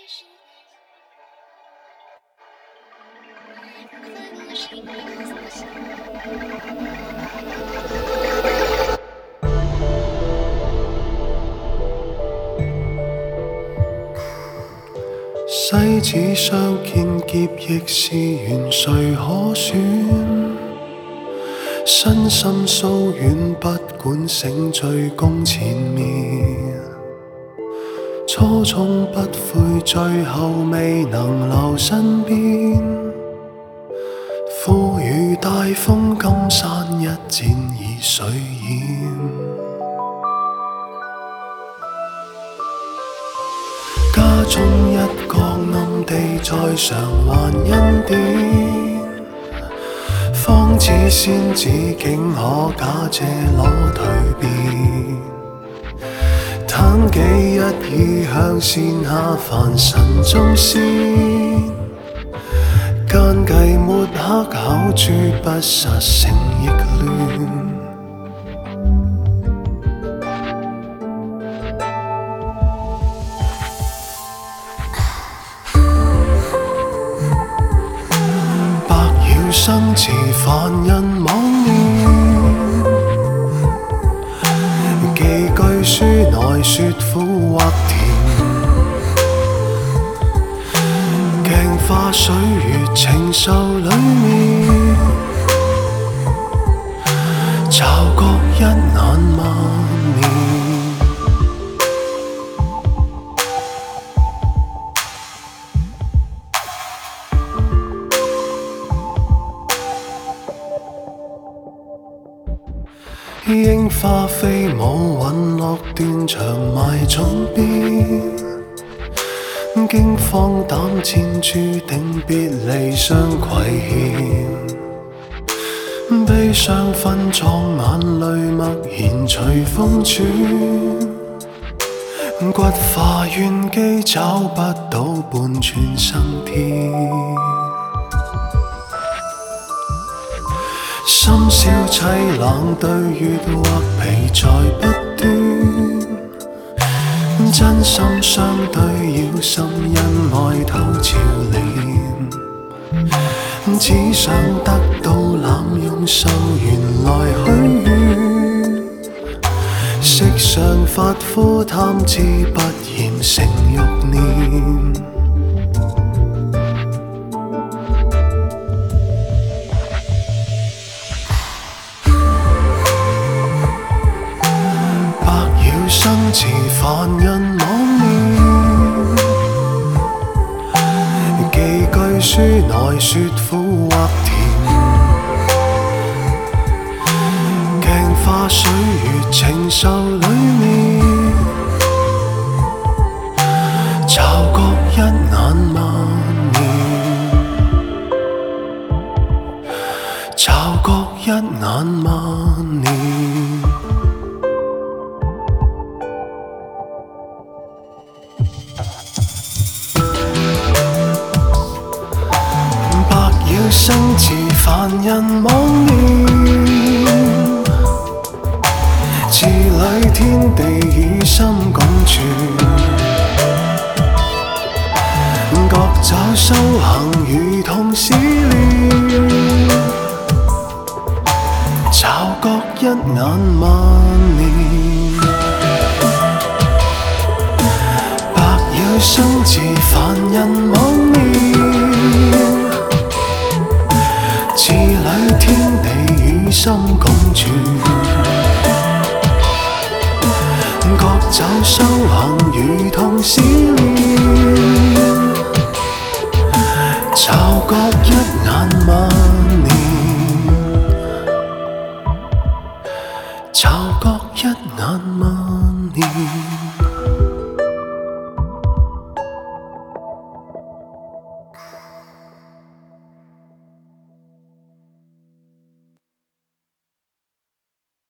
西子相見結亦是緣，誰可選？身心疏遠，不管醒醉宮前面，初衷不悔，最後未能留身邊。風雨大風，金山一戰已水淹。家中一個暗地在償還恩典，方知仙子竟可假借裸蛻變，貪記一意向線下凡塵中仙，奸計抹黑口誅不實成亦亂。生辭凡人妄念，寄居書內說苦或甜，鏡花水月情愁裏面，察覺一眼萬年。櫻花飛舞，隕落斷腸埋總邊，驚慌膽戰，注定別離相攜牽。悲傷分葬，眼淚默然隨風轉，骨化怨機找不到半寸生天。深宵凄冷，對月或疲在不斷，真心相對繞心因愛偷照臉，只想得到濫用受緣來許願，色上發膚貪知不厭成欲念。生辭凡人妄念，寄居書內說苦或甜，鏡花水月情愁裏面，察覺一眼萬年，察覺一眼萬年。生辭凡人妄念，字裏天地與心共存，各找修行如同試煉，察覺一眼萬年。白曉生辭凡人妄念，字裏天地與心共存，各找修行如同試煉，察覺一眼萬年，察覺一眼萬年。